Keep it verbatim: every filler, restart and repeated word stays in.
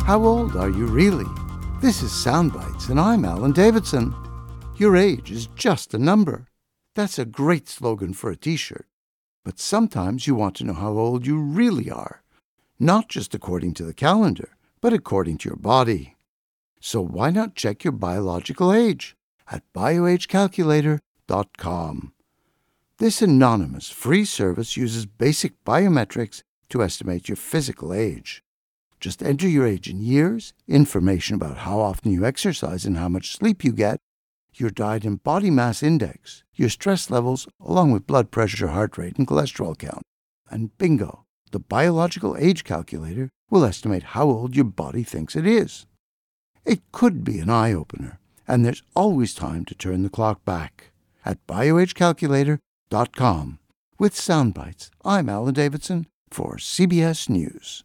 How old are you really? This is Soundbites, and I'm Alan Davidson. Your age is just a number. That's a great slogan for a t-shirt. But sometimes you want to know how old you really are. Not just according to the calendar, but according to your body. So why not check your biological age at bio age calculator dot com. This anonymous free service uses basic biometrics to estimate your physical age. Just enter your age in years, information about how often you exercise and how much sleep you get, your diet and body mass index, your stress levels, along with blood pressure, heart rate, and cholesterol count. And bingo, the biological age calculator will estimate how old your body thinks it is. It could be an eye-opener, and there's always time to turn the clock back. At bio age calculator dot com. With Soundbites, I'm Alan Davidson for C B S News.